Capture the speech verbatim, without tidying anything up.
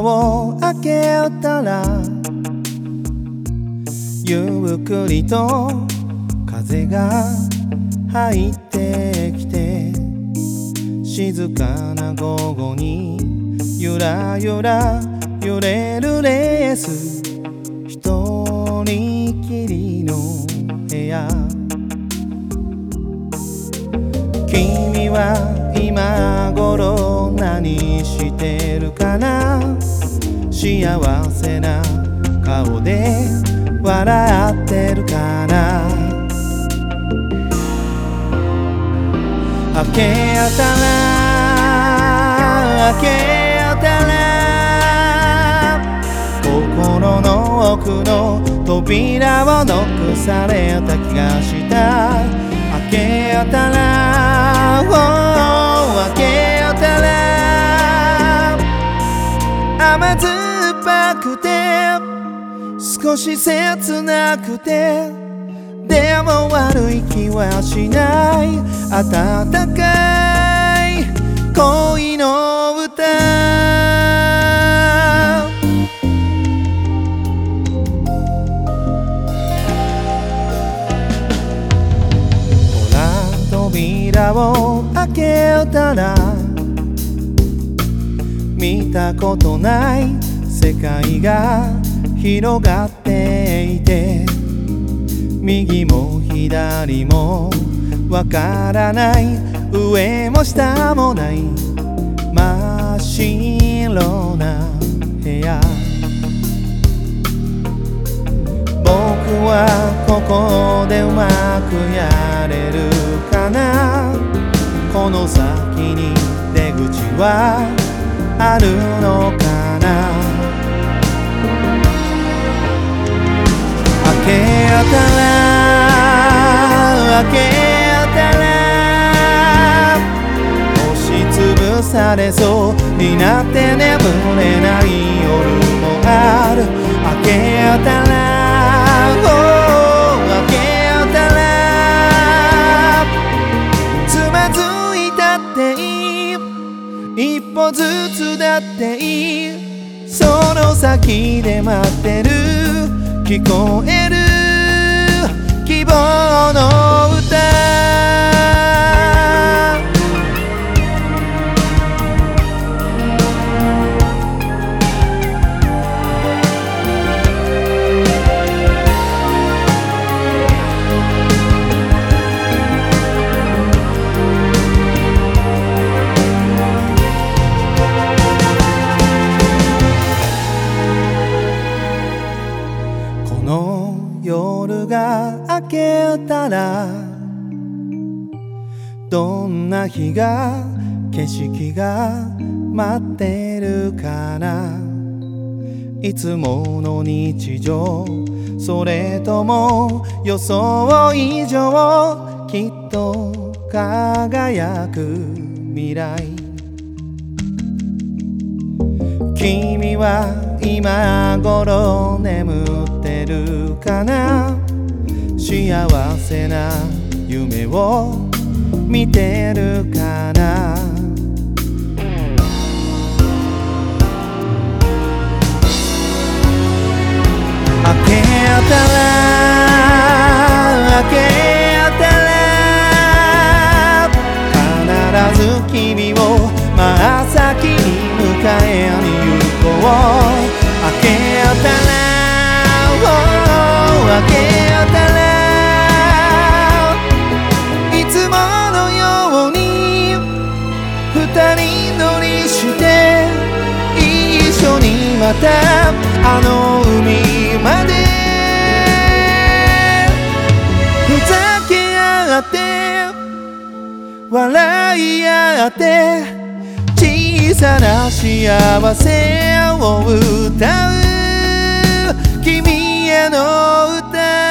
を開けたらゆっくりと風が入ってきて、静かな午後にゆらゆら揺れるレース、一人きりの部屋。君は今頃何してるかな、幸せな顔で笑ってるかな。明けたら明けたら心の奥の扉をノックされた気がした。明けたら、oh、明けたら甘酸っぱくて少し切なくて、でも悪い気はしない、温かい恋の歌。ほら扉を開けたら見たことない世界が広がっていて、右も左もわからない、上も下もない真っ白な部屋。僕はここでうまくやれるかな、この先に出口はあるのかな。明けたら明けたら押しつぶされそうになって眠れない夜もある。明けたら、oh、明けたらつまずいたっていい、一歩ずつだっていい、その先で待ってる聞こえる希望の歌。この夜が明けたらどんな日が景色が待ってるかな。いつもの日常、それとも予想以上きっと輝く未来。君は今頃眠ってるかな、幸せな夢を見てるかな。明けたら明けたら必ず君を真っ先に迎えに行こう。明けたら、oh、明けたらいつものように二人乗りして一緒にまたあの海までふざけ合って笑い合って小さな幸せを歌う君への歌。